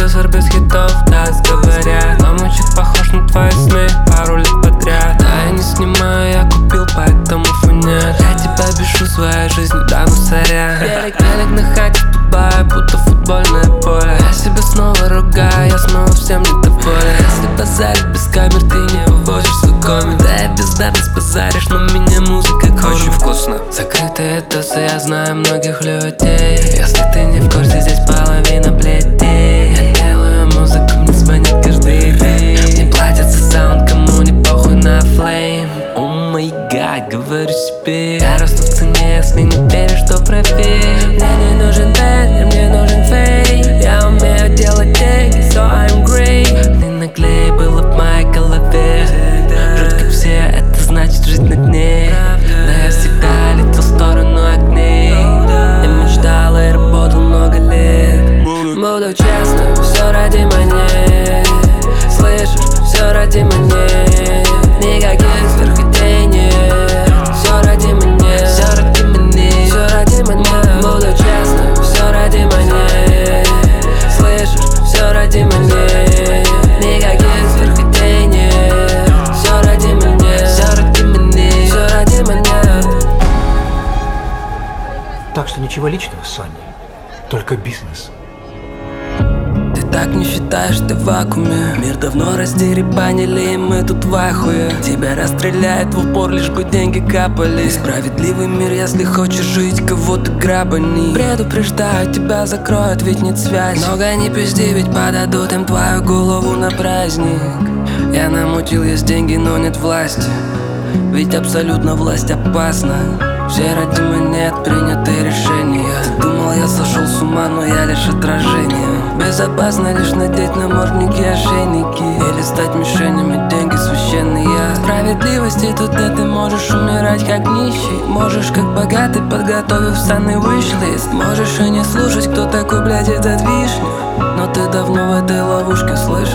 продюсер без хитов, так говорят. Но мой чек похож на твои сны пару лет подряд. Да, я не снимаю, я купил, поэтому фунят. Я тебя бешу своей жизнью, да ну сорян. Велик на хате в Дубае, будто футбольное поле. Я себя снова ругаю, я снова всем недоволен. Если базарить без камер, ты не выводишь свой комик. Да я бездарность базаришь, но меня музыка кормит. Очень вкусно. Закрытые тусы, я знаю многих людей. Если ты не в курсе, здесь половина бледей. Я делаю музыку, мне звонят каждый день. Мне платят за саунд, кому не похуй на флейм. О май гад, говорю себе, я расту в цене, если не веришь, то проверь. Мне не нужен бэннер, мне нужен фейк. Я умею делать деньги, so I'm great. Ты наглее было в моей голове. Жить как все, это значит жить на дне. Но я всегда летел в сторону огней. Я мечтал и работал много лет. Буду честным, все ради монет. Слышишь, все ради монет. Никаких сверхидей нет. Все ради монет, все ради монет, все ради монет. Буду честным, все ради монет. Слышишь, все ради монет. Никаких сверхидей нет. Все ради монет, все ради монет, все ради монет. Так что ничего личного, Сонни, только бизнес. Ты так не считаешь, ты в вакууме. Мир давно раздеребанили, и мы тут в ахуе. Тебя расстреляют в упор, лишь бы деньги капали. Справедливый мир, если хочешь жить, кого-то грабани. Предупреждаю, тебя закроют, ведь нет связи. Много не пизди, ведь подадут им твою голову на праздник. Я намутил, есть деньги, но нет власти. Ведь абсолютно власть опасна. Все ради монет приняты решения. Ты думал, я сошел с ума, но я лишь отражение. Безопасно лишь надеть намордники, ошейники. Или стать мишенями, деньги священные. Справедливости тут нет, ты можешь умирать как нищий. Можешь как богатый, подготовив санный виш-лист. Можешь и не слушать, кто такой, блядь, этот вишня. Но ты давно в этой ловушке, слышишь?